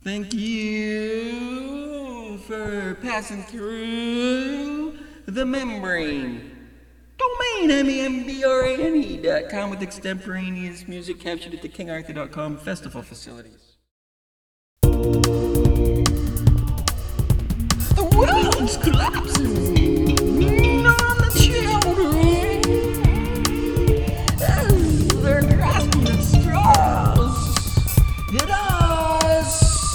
Thank you for passing through the membrane. Domain membrane.com with extemporaneous music captured at the kingarthur.com festival facilities. The world's collapsing on the children. They're grasping at straws. At us,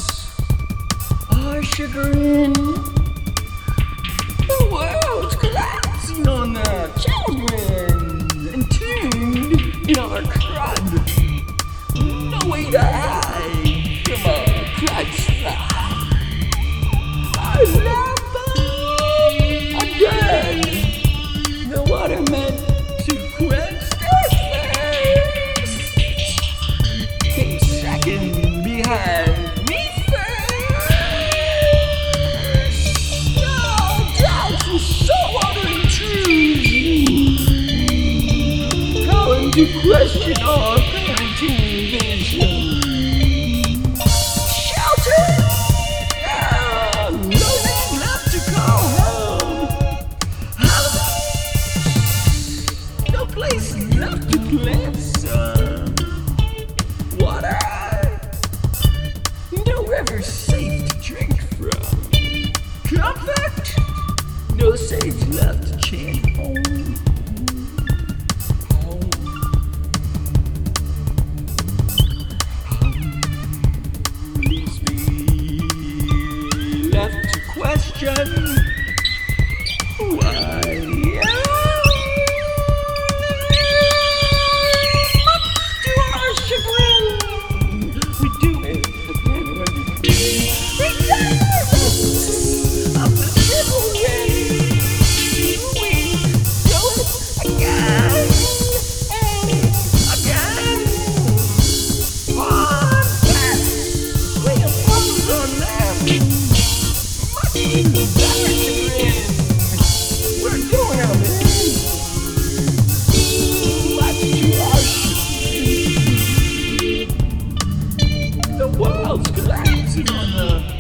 our chagrin. The world's collapsing on the children, entombed in our crud. No way to hide from our crud slide. Our love are dead. The water meant to quench their thirst. Came second behind me first. No doubts and saltwater intrusion. Calling to question our parenting vision. Shelter! Nothing left to call home. Holidays! No place left to plant some. Water! No river safe to drink from. Comfort! No sage left to chant home. Home. Leaves me left to question why. To our chagrin, we do it again and again. Regardless of the chivalry, we do it again and again. Podcast, we impose on them. Much to their chagrin, we're doing our best. Much to our chagrin, the world's collapsing on the